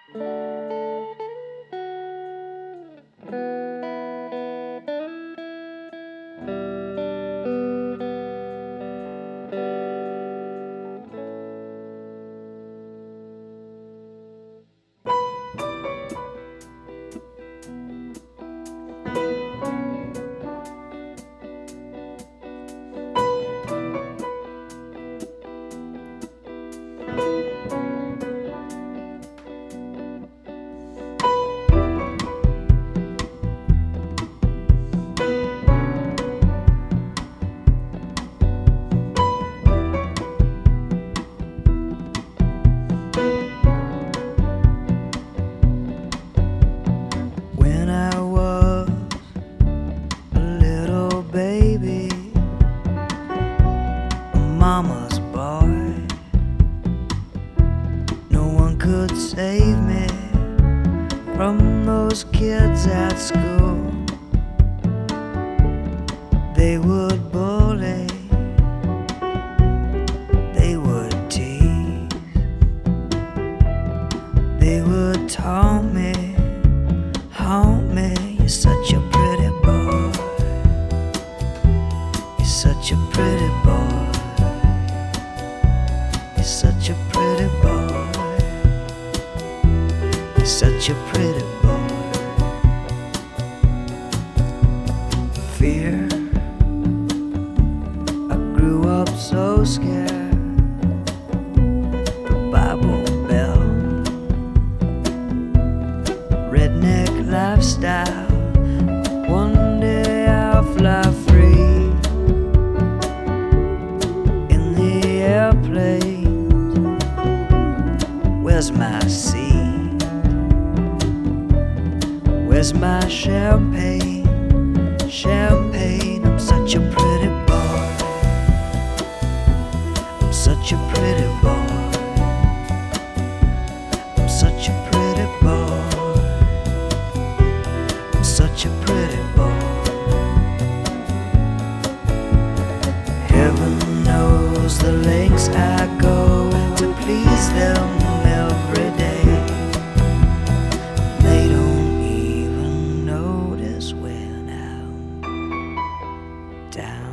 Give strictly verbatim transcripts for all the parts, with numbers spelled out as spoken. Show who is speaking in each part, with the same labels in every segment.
Speaker 1: When I was a little baby, a mama's boy, no one could save me from those kids at school. They would bully, they would tease, they would taunt me, haunt me. You're such a pretty boy, you're such a pretty boy, you're such a pretty boy, you're such a pretty boy. Fear, I grew up so scared. The Bible Belt, redneck lifestyle. One day I'll fly free in the airplane. Where's my seat? Where's my champagne? Champagne, I'm such a pretty boy, I'm such a pretty boy, I'm such a pretty boy, I'm such a pretty boy. Heaven knows the lengths I go to please them every day. They don't even notice when I'm down.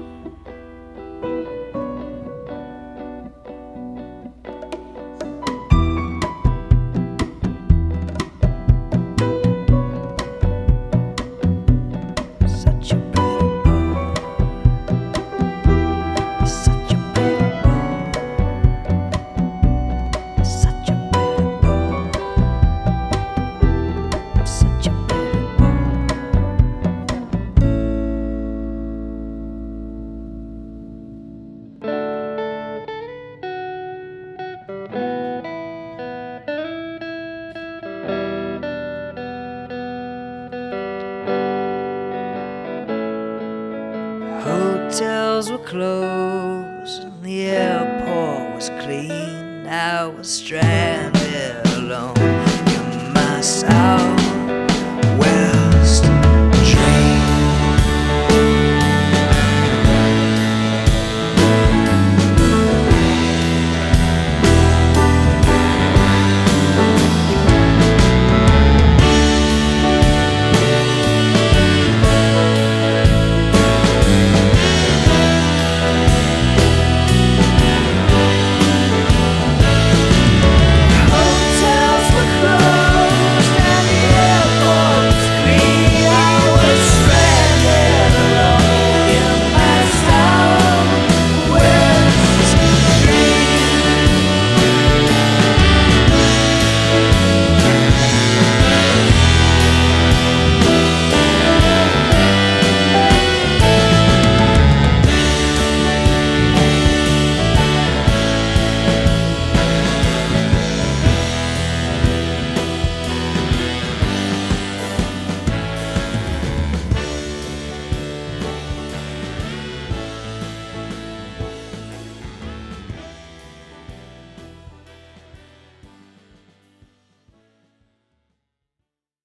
Speaker 1: Such a pretty boy, such a pretty boy, such a pretty boy, such a pretty boy. Hotels were closed and the airport was clean. I was stranded